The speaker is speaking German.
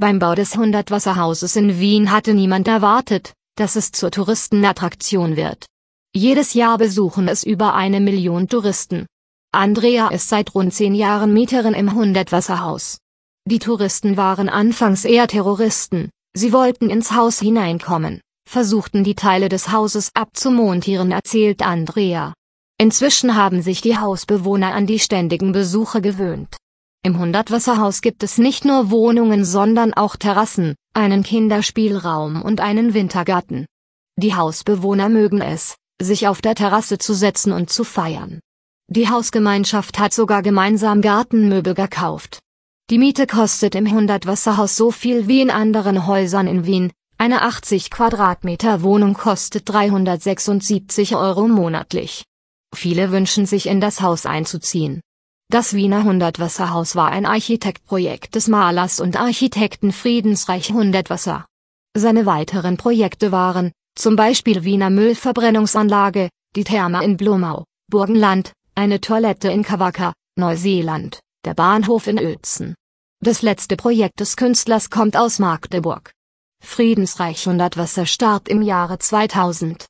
Beim Bau des Hundertwasserhauses in Wien hatte niemand erwartet, dass es zur Touristenattraktion wird. Jedes Jahr besuchen es über 1 Million Touristen. Andrea ist seit rund 10 Jahren Mieterin im Hundertwasserhaus. Die Touristen waren anfangs eher Terroristen, sie wollten ins Haus hineinkommen, versuchten die Teile des Hauses abzumontieren, erzählt Andrea. Inzwischen haben sich die Hausbewohner an die ständigen Besuche gewöhnt. Im Hundertwasserhaus gibt es nicht nur Wohnungen, sondern auch Terrassen, einen Kinderspielraum und einen Wintergarten. Die Hausbewohner mögen es, sich auf der Terrasse zu setzen und zu feiern. Die Hausgemeinschaft hat sogar gemeinsam Gartenmöbel gekauft. Die Miete kostet im Hundertwasserhaus so viel wie in anderen Häusern in Wien. Eine 80 Quadratmeter Wohnung kostet 376 € monatlich. Viele wünschen sich, in das Haus einzuziehen. Das Wiener Hundertwasserhaus war ein Architektprojekt des Malers und Architekten Friedensreich Hundertwasser. Seine weiteren Projekte waren, zum Beispiel Wiener Müllverbrennungsanlage, die Therme in Blumau, Burgenland, eine Toilette in Cavacca, Neuseeland, der Bahnhof in Uelzen. Das letzte Projekt des Künstlers kommt aus Magdeburg. Friedensreich Hundertwasser starb im Jahre 2000.